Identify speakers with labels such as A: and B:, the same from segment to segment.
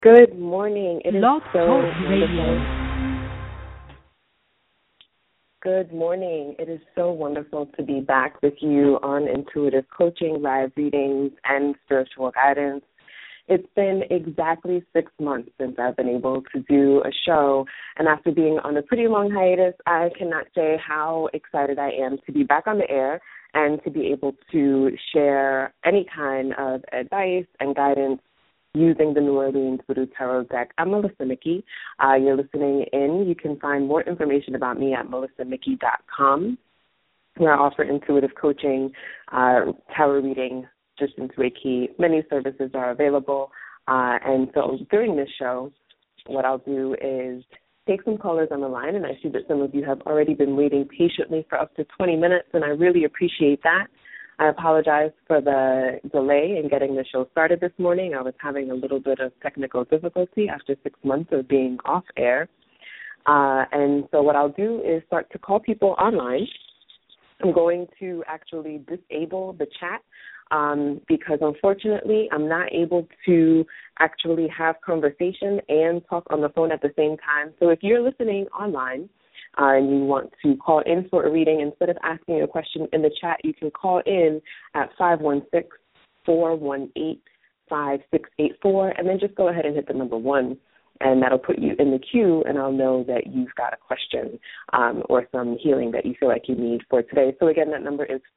A: Good morning. It is
B: Blog
A: so
B: Talk
A: wonderful.
B: Radio.
A: Good morning. It is so wonderful to be back with you on intuitive coaching, live readings, and spiritual guidance. It's been exactly 6 months since I've been able to do a show, and after being on a pretty long hiatus, I cannot say how excited I am to be back on the air and to be able to share any kind of advice and guidance using the New Orleans Voodoo Tarot deck. I'm Melissa Mickey. You're listening in. You can find more information about me at melissamickey.com, where I offer intuitive coaching, tarot reading, distance Reiki. Many services are available. And so during this show, what I'll do is take some callers on the line, and I see that some of you have already been waiting patiently for up to 20 minutes, and I really appreciate that. I apologize for the delay in getting the show started this morning. I was having a little bit of technical difficulty after 6 months of being off air. And so what I'll do is start to call people online. I'm going to actually disable the chat because, unfortunately, I'm not able to actually have conversation and talk on the phone at the same time. So if you're listening online, and you want to call in for a reading, instead of asking a question in the chat, you can call in at 516-418-5684, and then just go ahead and hit the number 1, and that'll put you in the queue, and I'll know that you've got a question or some healing that you feel like you need for today. So, again, that number is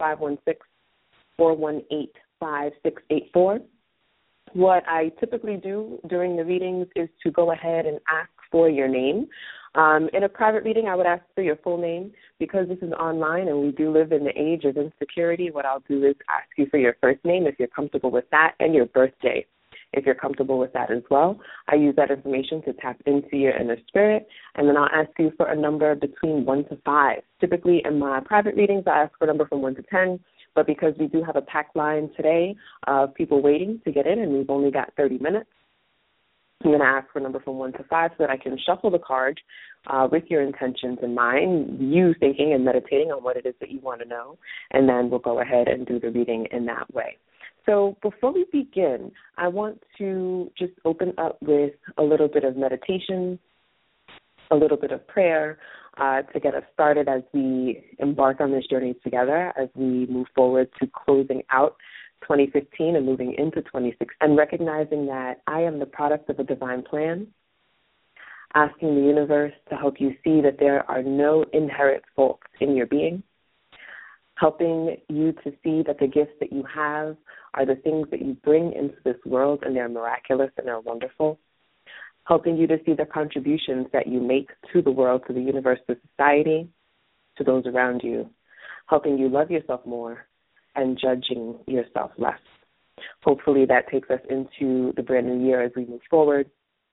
A: 516-418-5684. What I typically do during the readings is to go ahead and ask for your name. In a private reading, I would ask for your full name. Because this is online and we do live in the age of insecurity, what I'll do is ask you for your first name if you're comfortable with that, and your birthday if you're comfortable with that as well. I use that information to tap into your inner spirit, and then I'll ask you for a number between 1 to 5. Typically in my private readings, I ask for a number from 1 to 10, but because we do have a packed line today of people waiting to get in and we've only got 30 minutes, I'm going to ask for a number from 1 to 5 so that I can shuffle the card with your intentions in mind, you thinking and meditating on what it is that you want to know, and then we'll go ahead and do the reading in that way. So before we begin, I want to just open up with a little bit of meditation, a little bit of prayer to get us started as we embark on this journey together, as we move forward to closing out 2015 and moving into 2016, and recognizing that I am the product of a divine plan, asking the universe to help you see that there are no inherent faults in your being, helping you to see that the gifts that you have are the things that you bring into this world, and they're miraculous and they're wonderful, helping you to see the contributions that you make to the world, to the universe, to society, to those around you, helping you love yourself more and judging yourself less. Hopefully that takes us into the brand new year as we move forward.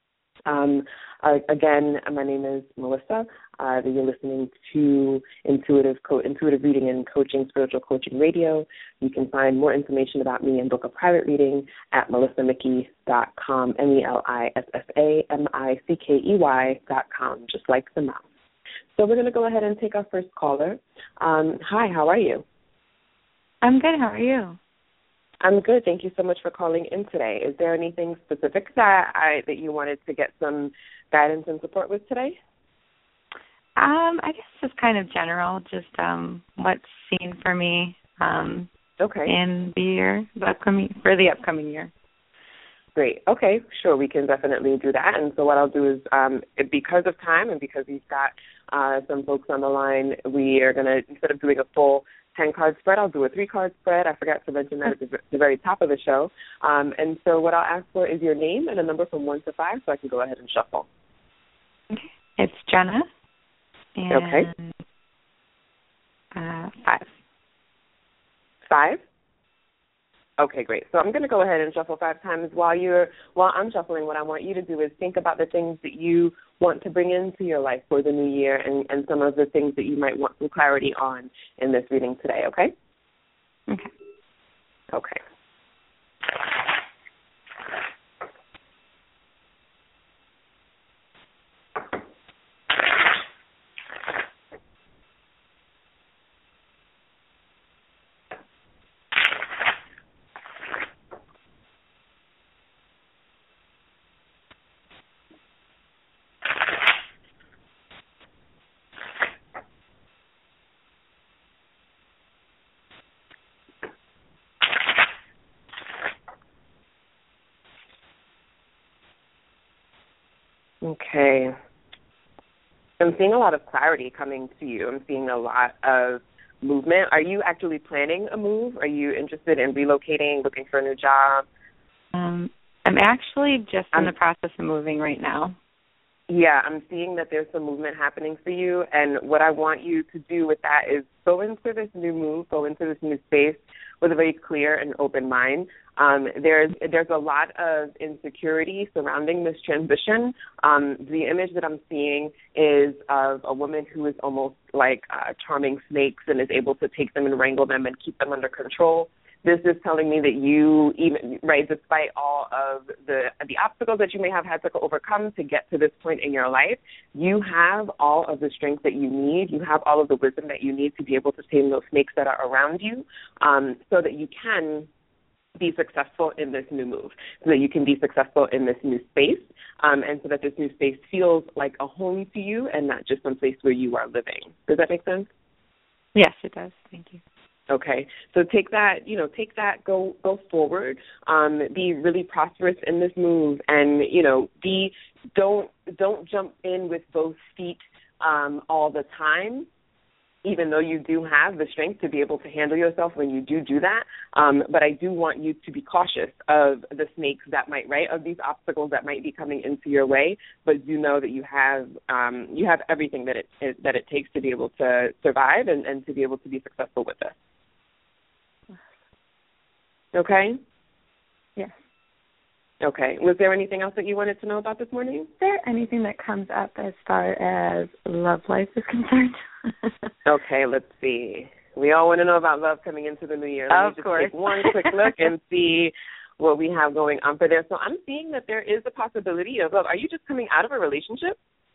A: Again, my name is Melissa. You're listening to Intuitive Reading and Coaching, Spiritual Coaching Radio. You can find more information about me and book a private reading at melissamickey.com, melissamickey.com, just like the mouse. So we're going to go ahead and take our first caller. Hi, how are you?
C: I'm good. How are you?
A: I'm good. Thank you so much for calling in today. Is there anything specific that you wanted to get some guidance and support with today?
C: I guess just kind of general, just what's seen for me in the year, the upcoming year.
A: Great. Okay, sure. We can definitely do that. And so what I'll do is, because of time and because we've got some folks on the line, we are going to, instead of doing a full 10-card spread, I'll do a 3-card spread. I forgot to mention that at the very top of the show. And so what I'll ask for is your name and a number from 1 to 5 so I can go ahead and shuffle.
C: Okay. It's Jenna. And,
A: okay.
C: 5.
A: 5? Okay, great. So I'm going to go ahead and shuffle 5 times. While I'm shuffling, what I want you to do is think about the things that you want to bring into your life for the new year and some of the things that you might want some clarity on in this reading today, okay?
C: Okay.
A: Okay. Okay. I'm seeing a lot of clarity coming to you. I'm seeing a lot of movement. Are you actually planning a move? Are you interested in relocating, looking for a new job?
C: I'm actually just in the process of moving right now.
A: Yeah, I'm seeing that there's some movement happening for you, and what I want you to do with that is go into this new move, go into this new space with a very clear and open mind. There's a lot of insecurity surrounding this transition. The image that I'm seeing is of a woman who is almost like charming snakes and is able to take them and wrangle them and keep them under control. This is telling me that you, even right, despite all of the obstacles that you may have had to overcome to get to this point in your life, you have all of the strength that you need. You have all of the wisdom that you need to be able to tame those snakes that are around you, so that you can be successful in this new move, so that you can be successful in this new space, and so that this new space feels like a home to you and not just some place where you are living. Does that make sense?
C: Yes, it does. Thank you.
A: Okay, so take that, go forward, be really prosperous in this move, and don't jump in with both feet all the time, even though you do have the strength to be able to handle yourself when you do that. But I do want you to be cautious of the snakes that might, of these obstacles that might be coming into your way. But do know that you have everything that it takes to be able to survive and to be able to be successful with this. Okay?
C: Yes.
A: Okay. Was there anything else that you wanted to know about this morning?
C: Is there anything that comes up as far as love life is concerned?
A: Okay, let's see. We all want to know about love coming into the new year. Let me just take one quick look and see what we have going on for there. So I'm seeing that there is a possibility of love. Are you just coming out of a relationship?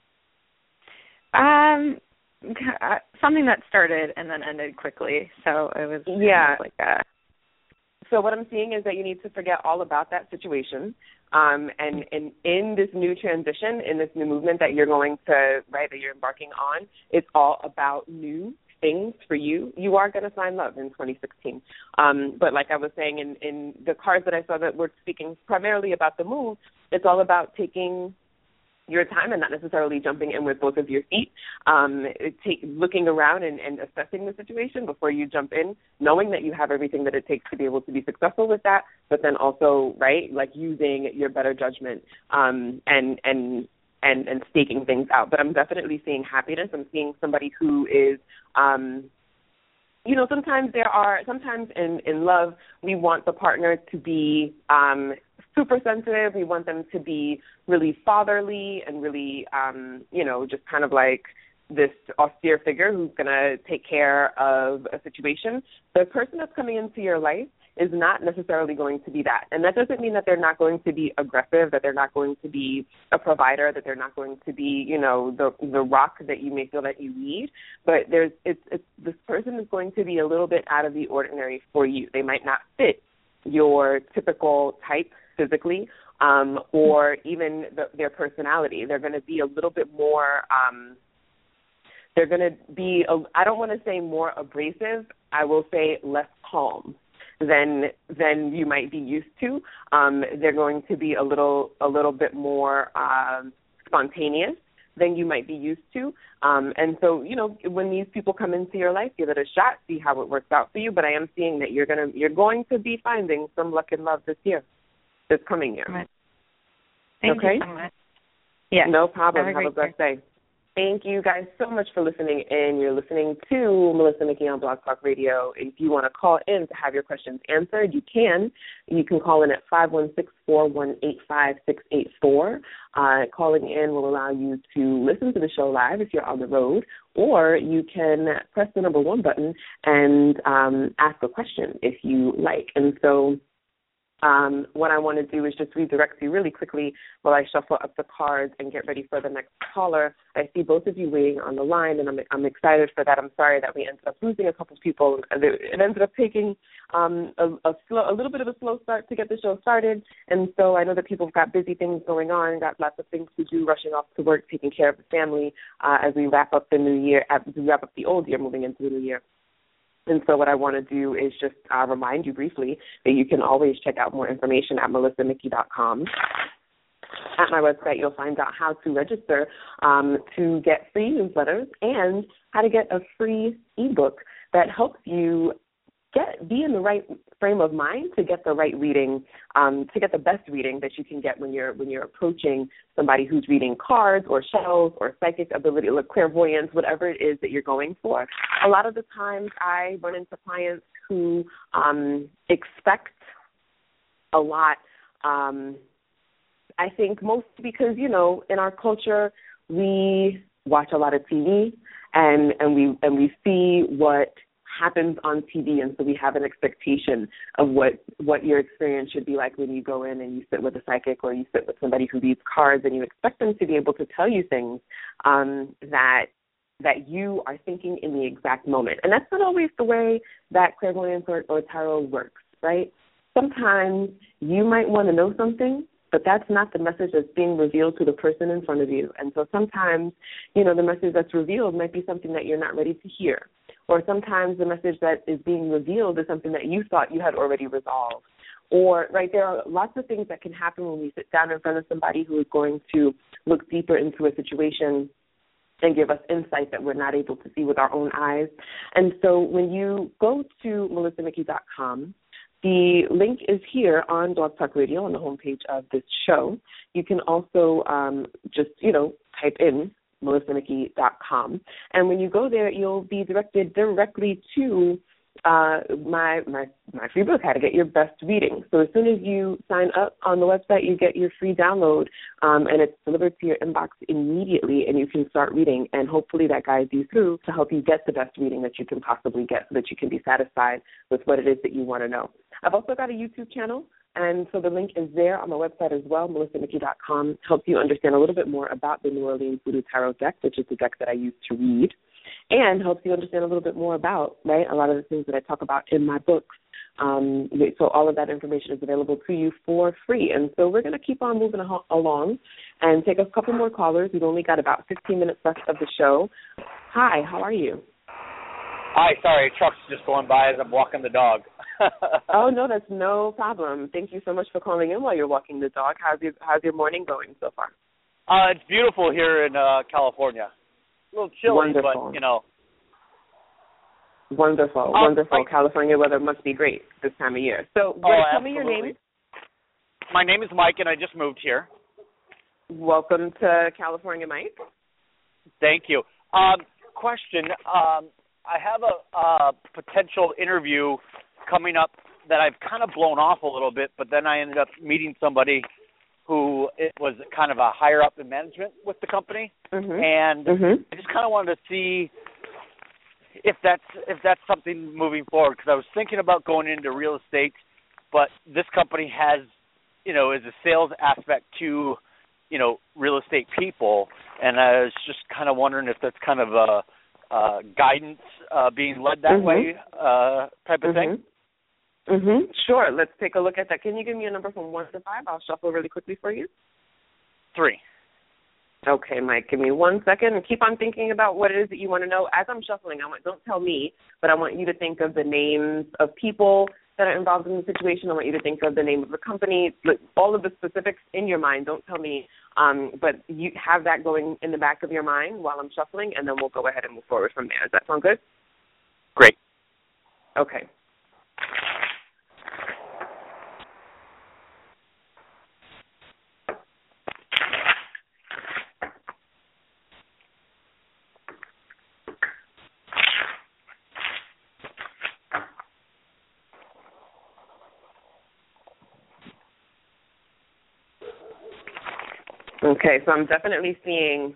C: Something that started and then ended quickly. So it was like a...
A: So what I'm seeing is that you need to forget all about that situation. And in this new transition, in this new movement that you're going to, that you're embarking on, it's all about new things for you. You are going to find love in 2016. But like I was saying, in the cards that I saw that were speaking primarily about the move, it's all about taking your time and not necessarily jumping in with both of your feet, looking around and assessing the situation before you jump in, knowing that you have everything that it takes to be able to be successful with that, but then also, using your better judgment and staking things out. But I'm definitely seeing happiness. I'm seeing somebody who is sometimes in love, we want the partner to be super sensitive. We want them to be really fatherly and really, just kind of like this austere figure who's going to take care of a situation. The person that's coming into your life is not necessarily going to be that. And that doesn't mean that they're not going to be aggressive, that they're not going to be a provider, that they're not going to be, the rock that you may feel that you need. But this person is going to be a little bit out of the ordinary for you. They might not fit your typical type physically, or even their personality. They're going to be a little bit more, they're going to be, I don't want to say more abrasive, I will say less calm than you might be used to. They're going to be a little bit more spontaneous than you might be used to. And so, when these people come into your life, give it a shot, see how it works out for you. But I am seeing that you're going to be finding some luck and love this coming year.
C: Right. Thank you so much.
A: Yeah. No problem. Have a blessed day. Thank you guys so much for listening in. You're listening to Melissa Mickey on Blog Talk Radio. If you want to call in to have your questions answered, you can. You can call in at 516-418-5684. Calling in will allow you to listen to the show live if you're on the road, or you can press the number 1 button and ask a question if you like. And so what I want to do is just redirect you really quickly while I shuffle up the cards and get ready for the next caller. I see both of you waiting on the line, and I'm excited for that. I'm sorry that we ended up losing a couple of people. It ended up taking a little bit of a slow start to get the show started, and so I know that people have got busy things going on, got lots of things to do, rushing off to work, taking care of the family as we wrap up the new year, as we wrap up the old year, moving into the new year. And so what I want to do is just remind you briefly that you can always check out more information at melissamickey.com. At my website, you'll find out how to register to get free newsletters and how to get a free ebook that helps you be in the right frame of mind to get the right reading, to get the best reading that you can get when you're approaching somebody who's reading cards or shells or psychic ability, or clairvoyance, whatever it is that you're going for. A lot of the times I run into clients who expect a lot. I think most because, you know, in our culture we watch a lot of TV and we see what happens on TV, and so we have an expectation of what your experience should be like when you go in and you sit with a psychic or you sit with somebody who reads cards, and you expect them to be able to tell you things that you are thinking in the exact moment. And that's not always the way that clairvoyance or tarot works, right? Sometimes you might want to know something, but that's not the message that's being revealed to the person in front of you. And so sometimes, you know, the message that's revealed might be something that you're not ready to hear. Or sometimes the message that is being revealed is something that you thought you had already resolved. Or, right, there are lots of things that can happen when we sit down in front of somebody who is going to look deeper into a situation and give us insight that we're not able to see with our own eyes. And so when you go to melissamickey.com, the link is here on Blog Talk Radio on the homepage of this show. You can also just, you know, type in melissamickey.com. And when you go there, you'll be directed directly to my free book, How to Get Your Best Reading. So as soon as you sign up on the website, you get your free download, and it's delivered to your inbox immediately, and you can start reading. And hopefully that guides you through to help you get the best reading that you can possibly get so that you can be satisfied with what it is that you want to know. I've also got a YouTube channel, and so the link is there on my website as well, melissamickey.com. Helps you understand a little bit more about the New Orleans Voodoo Tarot deck, which is the deck that I use to read, and helps you understand a little bit more about, right, a lot of the things that I talk about in my books. So all of that information is available to you for free. And so we're going to keep on moving along and take a couple more callers. We've only got about 15 minutes left of the show. Hi, how are you?
B: Hi, sorry, truck's just going by as I'm walking the dog.
A: Oh, no, that's no problem. Thank you so much for calling in while you're walking the dog. How's your morning going so far?
B: It's beautiful here in California. A little chilly,
A: wonderful.
B: But, you know.
A: Wonderful. California weather must be great this time of year. So tell me your name.
B: My name is Mike, and I just moved here.
A: Welcome to California, Mike.
B: Thank you. Question. I have a potential interview coming up that I've kind of blown off a little bit, but then I ended up meeting somebody who it was kind of a higher up in management with the company, and I just kind of wanted to see if that's something moving forward, because I was thinking about going into real estate, but this company has, you know, is a sales aspect to, you know, real estate people, and I was just kind of wondering if that's kind of a guidance being led that way type of thing.
A: Sure. Let's take a look at that. Can you give me a number from 1 to 5? I'll shuffle really quickly for you.
B: 3.
A: Okay, Mike, give me 1 second and keep on thinking about what it is that you want to know. As I'm shuffling, don't tell me, but I want you to think of the names of people that are involved in the situation. I want you to think of the name of the company, all of the specifics in your mind. Don't tell me, but you have that going in the back of your mind while I'm shuffling, and then we'll go ahead and move forward from there. Does that sound good?
B: Great.
A: Okay. Okay, so I'm definitely seeing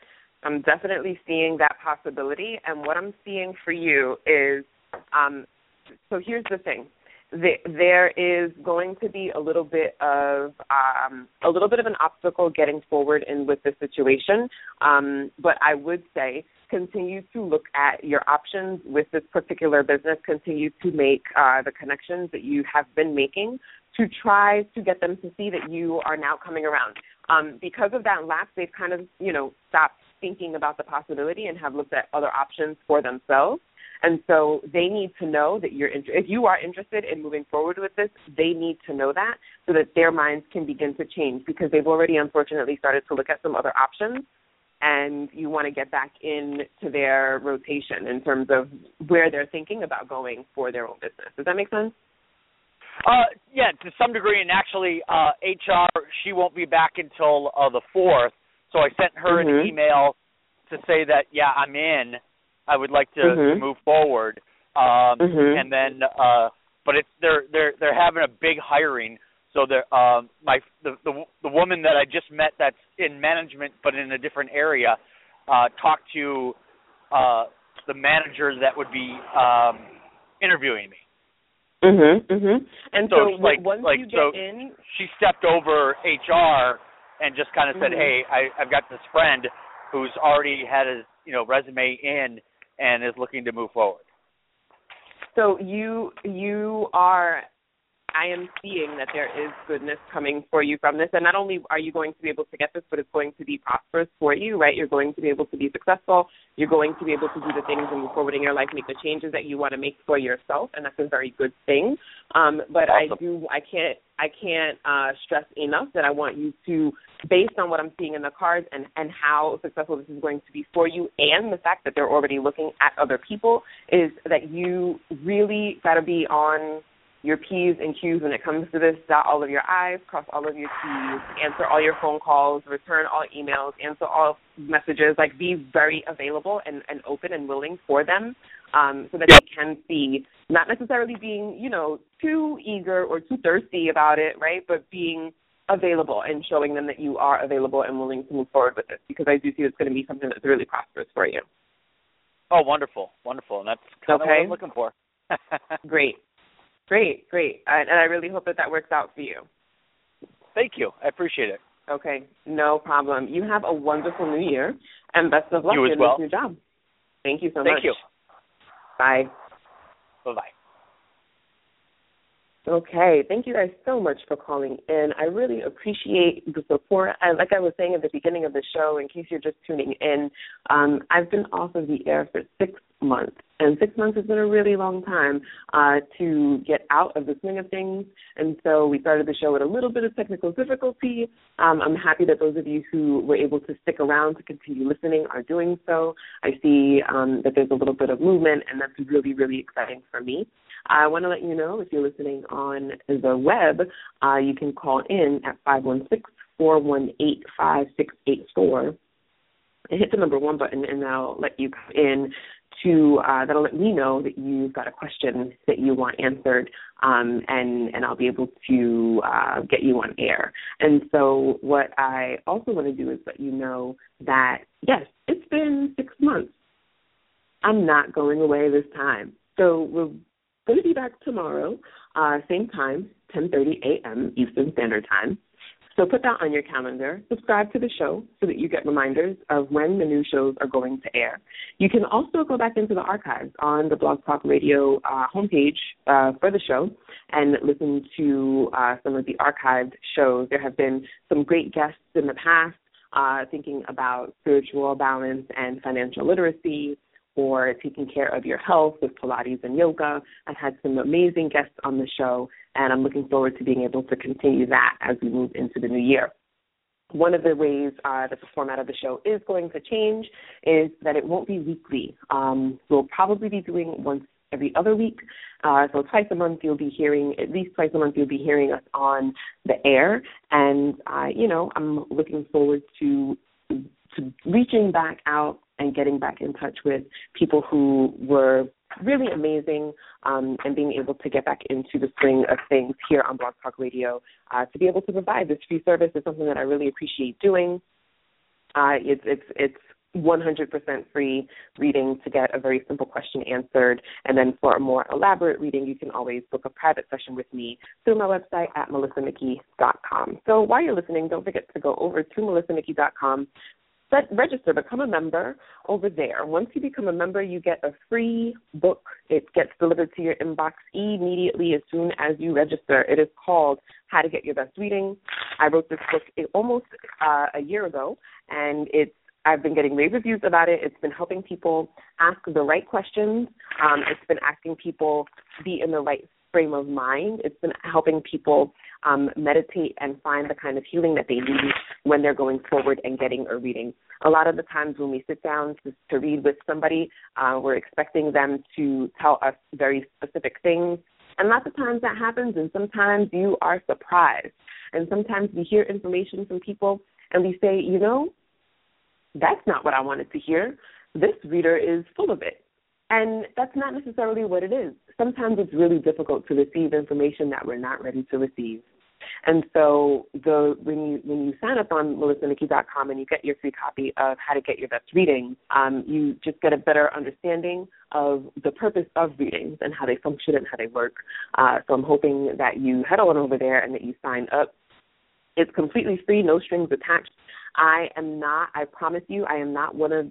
A: that possibility, and what I'm seeing for you is, so here's the thing. There is going to be a little bit of an obstacle getting forward in with the situation, but I would say continue to look at your options with this particular business, continue to make the connections that you have been making to try to get them to see that you are now coming around. Because of that lapse, they've kind of, stopped thinking about the possibility and have looked at other options for themselves. And so they need to know that if you are interested in moving forward with this, they need to know that so that their minds can begin to change, because they've already unfortunately started to look at some other options, and you want to get back into their rotation in terms of where they're thinking about going for their own business. Does that make sense?
B: Yeah, to some degree, and actually HR, she won't be back until the 4th, so I sent her an email to say that, yeah, I'm in. I would like to move forward, and then, but they're having a big hiring. So the woman that I just met that's in management but in a different area talked to the manager that would be interviewing me.
A: And so once you get in,
B: she stepped over HR and just kind of said, "Hey, I've got this friend who's already had his resume in and is looking to move forward."
A: So I am seeing that there is goodness coming for you from this. And not only are you going to be able to get this, but it's going to be prosperous for you, right? You're going to be able to be successful. You're going to be able to do the things and move forward in your life, make the changes that you want to make for yourself, and that's a very good thing. But awesome. I can't stress enough that I want you to, based on what I'm seeing in the cards and how successful this is going to be for you, and the fact that they're already looking at other people, is that you really got to be on your P's and Q's when it comes to this. Dot all of your I's, cross all of your T's, answer all your phone calls, return all emails, answer all messages. Like, be very available and open and willing for them, so that they can see, not necessarily being, too eager or too thirsty about it, right, but being available and showing them that you are available and willing to move forward with this, because I do see it's going to be something that's really prosperous for you.
B: Oh, wonderful. And that's kind of what I'm looking for.
A: Great. And I really hope that works out for you.
B: Thank you. I appreciate it.
A: Okay, no problem. You have a wonderful new year, and best of luck in this new job. Thank you so much.
B: Thank you.
A: Bye.
B: Bye-bye.
A: Okay, thank you guys so much for calling in. I really appreciate the support. Like I was saying at the beginning of the show, in case you're just tuning in, I've been off of the air for 6 months. And 6 months has been a really long time to get out of the swing of things. And so we started the show with a little bit of technical difficulty. I'm happy that those of you who were able to stick around to continue listening are doing so. I see that there's a little bit of movement, and that's really, really exciting for me. I want to let you know, if you're listening on the web, you can call in at 516-418-5684 and hit the number 1 button, and that'll let you come in that'll let me know that you've got a question that you want answered, and I'll be able to get you on air. And so what I also want to do is let you know that, yes, it's been 6 months. I'm not going away this time. So we're going to be back tomorrow, same time, 10:30 a.m. Eastern Standard Time. So put that on your calendar. Subscribe to the show so that you get reminders of when the new shows are going to air. You can also go back into the archives on the Blog Talk Radio homepage for the show and listen to some of the archived shows. There have been some great guests in the past thinking about spiritual balance and financial literacy, or taking care of your health with Pilates and yoga. I've had some amazing guests on the show, and I'm looking forward to being able to continue that as we move into the new year. One of the ways that the format of the show is going to change is that it won't be weekly. We'll probably be doing once every other week. So twice a month you'll be hearing, at least twice a month you'll be hearing us on the air. And, I'm looking forward to reaching back out and getting back in touch with people who were really amazing, and being able to get back into the swing of things here on Blog Talk Radio. To be able to provide this free service is something that I really appreciate doing. It's 100% free reading to get a very simple question answered. And then for a more elaborate reading, you can always book a private session with me through my website at melissamickey.com. So while you're listening, don't forget to go over to melissamickey.com, register, become a member over there. Once you become a member, you get a free book. It gets delivered to your inbox immediately as soon as you register. It is called How to Get Your Best Reading. I wrote this book almost a year ago, and I've been getting rave reviews about it. It's been helping people ask the right questions. It's been asking people to be in the right frame of mind. It's been helping people meditate and find the kind of healing that they need when they're going forward and getting a reading. A lot of the times when we sit down to read with somebody, we're expecting them to tell us very specific things. And lots of times that happens, and sometimes you are surprised. And sometimes we hear information from people and we say, you know, that's not what I wanted to hear. This reader is full of it. And that's not necessarily what it is. Sometimes it's really difficult to receive information that we're not ready to receive. And so when you sign up on melissanickey.com and you get your free copy of How to Get Your Best Reading, you just get a better understanding of the purpose of readings and how they function and how they work. So I'm hoping that you head on over there and that you sign up. It's completely free, no strings attached. I promise you, I am not one of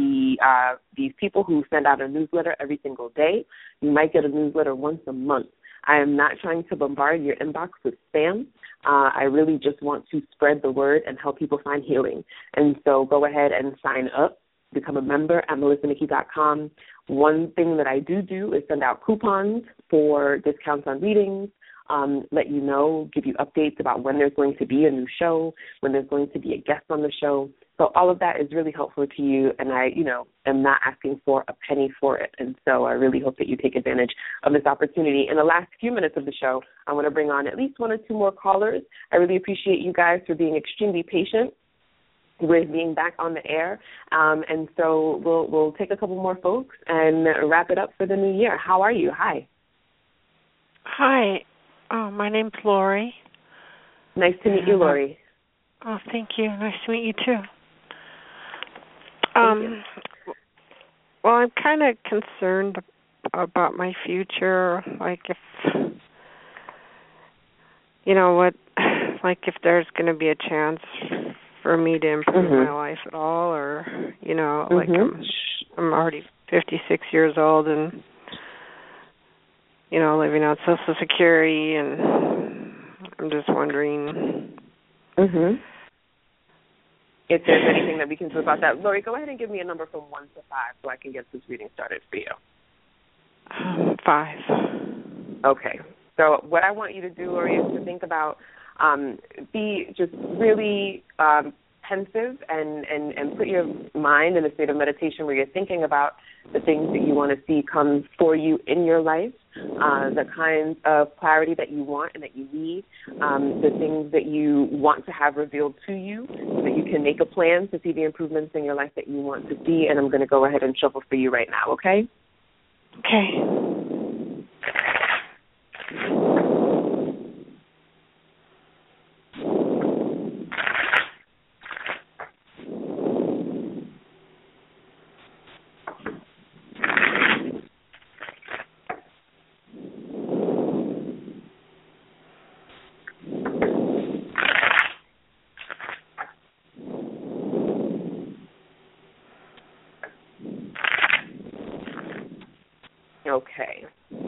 A: these people who send out a newsletter every single day. You might get a newsletter once a month. I am not trying to bombard your inbox with spam. I really just want to spread the word and help people find healing. And so go ahead and sign up, become a member at melissanickey.com. One thing that I do is send out coupons for discounts on readings, let you know, give you updates about when there's going to be a new show, when there's going to be a guest on the show. So all of that is really helpful to you, and I, am not asking for a penny for it. And so I really hope that you take advantage of this opportunity. In the last few minutes of the show, I want to bring on at least one or two more callers. I really appreciate you guys for being extremely patient with being back on the air. And so we'll take a couple more folks and wrap it up for the new year. How are you? Hi.
D: Hi. My name's Lori.
A: Nice to meet you, Lori.
D: Oh, thank you. Nice to meet you, too.
A: Thank you.
D: Well, I'm kind of concerned about my future. Like if there's going to be a chance for me to improve my life at all, or, like I'm already 56 years old and, living on Social Security, and I'm just wondering.
A: If there's anything that we can do about that. Lori, go ahead and give me a number from 1 to 5 so I can get this reading started for you.
D: 5.
A: Okay. So what I want you to do, Lori, is to think about, be just really pensive and put your mind in a state of meditation where you're thinking about the things that you want to see come for you in your life, the kinds of clarity that you want and that you need, the things that you want to have revealed to you so that you can make a plan to see the improvements in your life that you want to see. And I'm going to go ahead and shuffle for you right now, okay?
D: Okay.
A: Okay.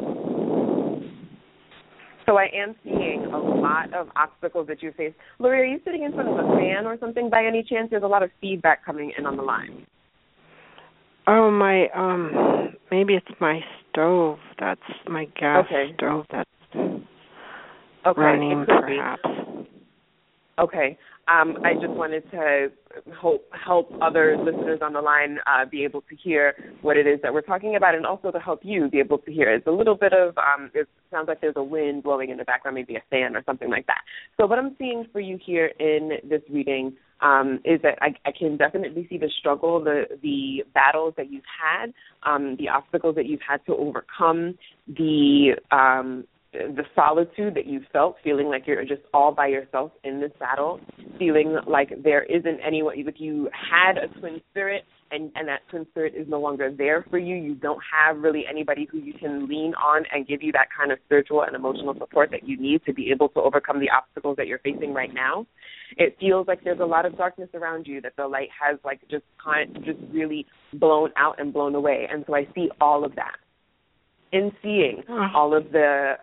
A: So I am seeing a lot of obstacles that you face. Lori, are you sitting in front of a fan or something by any chance? There's a lot of feedback coming in on the line.
D: Oh, maybe it's my stove. That's my gas stove that's running, perhaps.
A: Okay. I just wanted to help other listeners on the line be able to hear what it is that we're talking about, and also to help you be able to hear. It's a little bit of, it sounds like there's a wind blowing in the background, maybe a fan or something like that. So what I'm seeing for you here in this reading is that I can definitely see the struggle, the battles that you've had, the obstacles that you've had to overcome, the the solitude that you felt, feeling like you're just all by yourself in this battle, feeling like there isn't anyone, like you had a twin spirit and that twin spirit is no longer there for you. You don't have really anybody who you can lean on and give you that kind of spiritual and emotional support that you need to be able to overcome the obstacles that you're facing right now. It feels like there's a lot of darkness around you, that the light has like just really blown out and blown away. And so I see all of that. In seeing all of the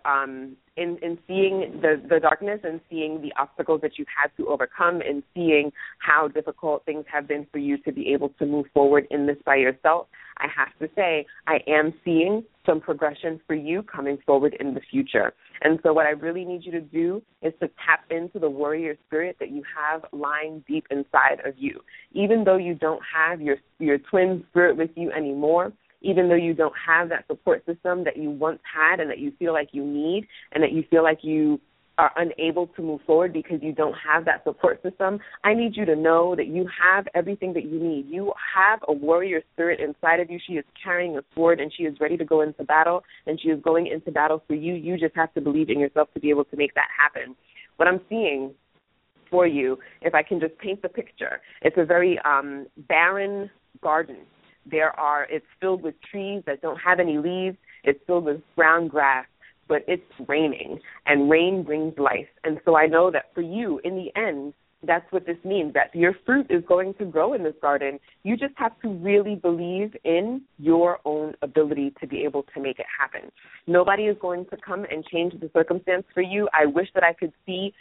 A: in seeing the darkness and seeing the obstacles that you've had to overcome and seeing how difficult things have been for you to be able to move forward in this by yourself, I have to say I am seeing some progression for you coming forward in the future. And so what I really need you to do is to tap into the warrior spirit that you have lying deep inside of you. Even though you don't have your twin spirit with you anymore, even though you don't have that support system that you once had and that you feel like you need and that you feel like you are unable to move forward because you don't have that support system, I need you to know that you have everything that you need. You have a warrior spirit inside of you. She is carrying a sword and she is ready to go into battle, and she is going into battle for you. You just have to believe in yourself to be able to make that happen. What I'm seeing for you, if I can just paint the picture, it's a very barren garden. It's filled with trees that don't have any leaves. It's filled with brown grass, but it's raining, and rain brings life. And so I know that for you, in the end, that's what this means, that your fruit is going to grow in this garden. You just have to really believe in your own ability to be able to make it happen. Nobody is going to come and change the circumstance for you. I wish that I could see,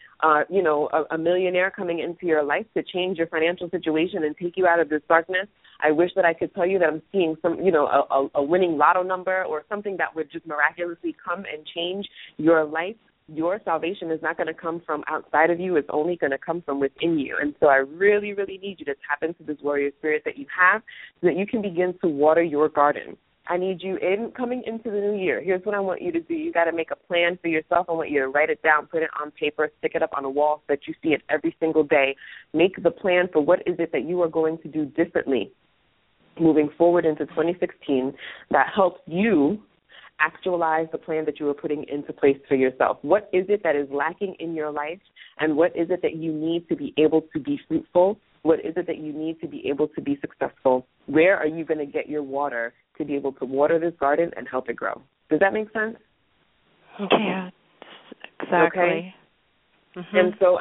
A: a millionaire coming into your life to change your financial situation and take you out of this darkness. I wish that I could tell you that I'm seeing some, a winning lotto number or something that would just miraculously come and change your life. Your salvation is not going to come from outside of you. It's only going to come from within you. And so I really, really need you to tap into this warrior spirit that you have so that you can begin to water your garden. I need you coming into the new year. Here's what I want you to do. You got to make a plan for yourself. I want you to write it down, put it on paper, stick it up on a wall so that you see it every single day. Make the plan for what is it that you are going to do differently moving forward into 2016 that helps you actualize the plan that you are putting into place for yourself. What is it that is lacking in your life, and what is it that you need to be able to be fruitful? What is it that you need to be able to be successful? Where are you going to get your water to be able to water this garden and help it grow? Does that make sense?
D: Yeah, exactly.
A: Okay. Mm-hmm. And so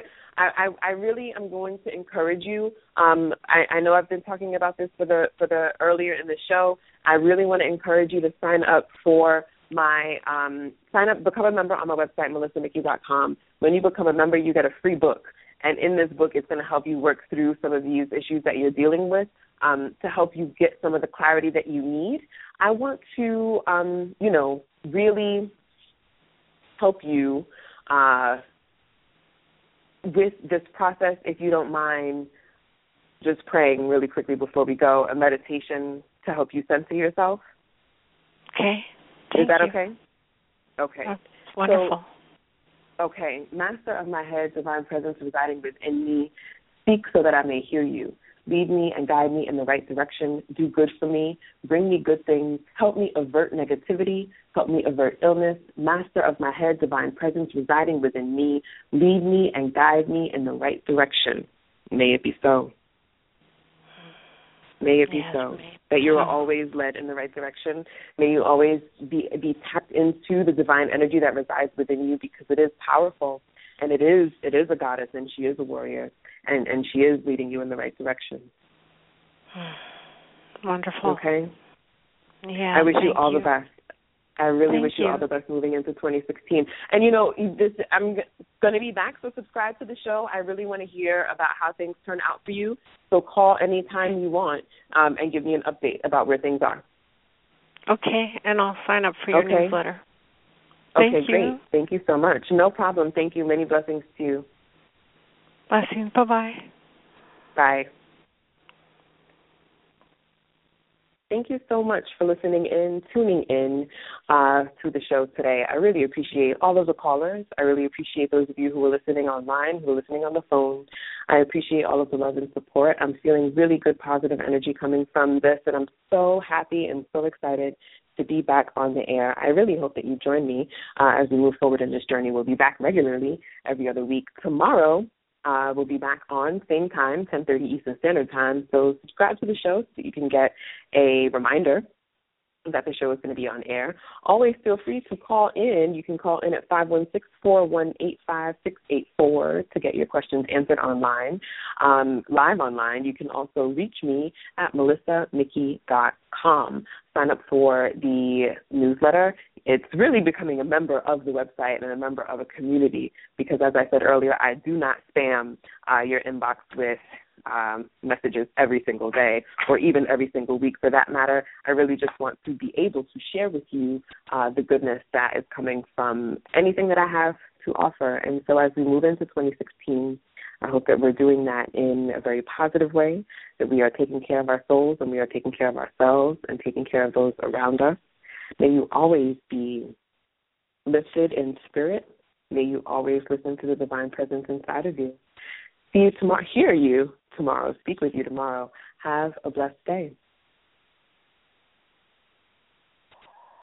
A: I really am going to encourage you. I know I've been talking about this for the earlier in the show. I really want to encourage you to sign up for my become a member on my website, melissamickey.com. When you become a member, you get a free book. And in this book, it's going to help you work through some of these issues that you're dealing with to help you get some of the clarity that you need. I want to, really help you with this process, if you don't mind just praying really quickly before we go, a meditation to help you center yourself.
D: Okay.
A: Is that okay? Okay.
D: That's wonderful.
A: Okay. Master of my head, divine presence residing within me, speak so that I may hear you. Lead me and guide me in the right direction. Do good for me. Bring me good things. Help me avert negativity. Help me avert illness. Master of my head, divine presence residing within me. Lead me and guide me in the right direction. May it be so. May it be so. That you are always led in the right direction. May you always be tapped into the divine energy that resides within you, because it is powerful. And it is a goddess, and she is a warrior, and she is leading you in the right direction.
D: Wonderful.
A: Okay?
D: Yeah.
A: I wish you all the best. I really wish you all the best moving into 2016. And, I'm going to be back, so subscribe to the show. I really want to hear about how things turn out for you. So call anytime you want and give me an update about where things are.
D: Okay, and I'll sign up for your newsletter.
A: Thank you. Great. Thank you so much. No problem. Thank you. Many blessings to you.
D: Blessings. Bye-bye.
A: Bye. Thank you so much for tuning in to the show today. I really appreciate all of the callers. I really appreciate those of you who are listening online, who are listening on the phone. I appreciate all of the love and support. I'm feeling really good, positive energy coming from this, and I'm so happy and so excited to be back on the air. I really hope that you join me as we move forward in this journey. We'll be back regularly every other week. Tomorrow, we'll be back on same time, 10:30 Eastern Standard Time. So subscribe to the show so that you can get a reminder that the show is going to be on air. Always feel free to call in. You can call in at 516-418-5684 to get your questions answered online, live online. You can also reach me at melissamickey.com. Sign up for the newsletter. It's really becoming a member of the website and a member of a community because, as I said earlier, I do not spam your inbox with messages every single day or even every single week for that matter. I really just want to be able to share with you the goodness that is coming from anything that I have to offer. And so as we move into 2016, I hope that we're doing that in a very positive way, that we are taking care of our souls and we are taking care of ourselves and taking care of those around us. May you always be lifted in spirit. May you always listen to the divine presence inside of you. See you tomorrow. Hear you tomorrow. Speak with you tomorrow. Have a blessed day.